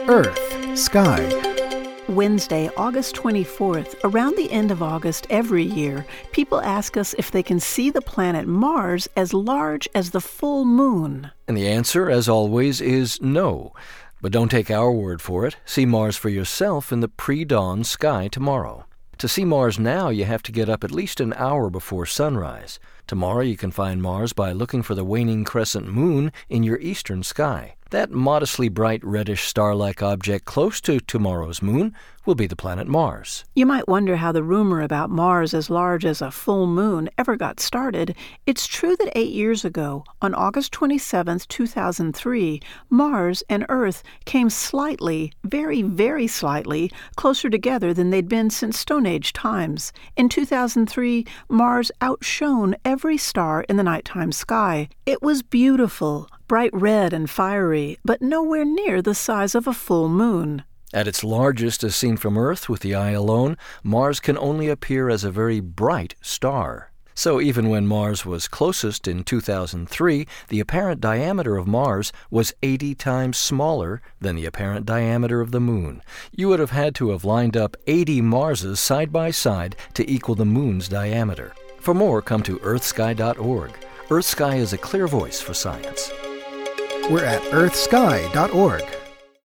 Earth, Sky. Wednesday, August 24th, around the end of August every year, people ask us if they can see the planet Mars as large as the full moon. And the answer, as always, is no. But don't take our word for it. See Mars for yourself in the pre-dawn sky tomorrow. To see Mars now, you have to get up at least an hour before sunrise. Tomorrow you can find Mars by looking for the waning crescent moon in your eastern sky. That modestly bright reddish star-like object close to tomorrow's moon will be the planet Mars. You might wonder how the rumor about Mars as large as a full moon ever got started. It's true that 8 years ago, on August 27, 2003, Mars and Earth came slightly, very, very slightly, closer together than they'd been since Stone Age times. In 2003, Mars outshone every star in the nighttime sky. It was beautiful, bright red and fiery, but nowhere near the size of a full moon. At its largest, as seen from Earth with the eye alone, Mars can only appear as a very bright star. So even when Mars was closest in 2003, the apparent diameter of Mars was 80 times smaller than the apparent diameter of the Moon. You would have had to have lined up 80 Marses side by side to equal the Moon's diameter. For more, come to earthsky.org. EarthSky is a clear voice for science. We're at earthsky.org.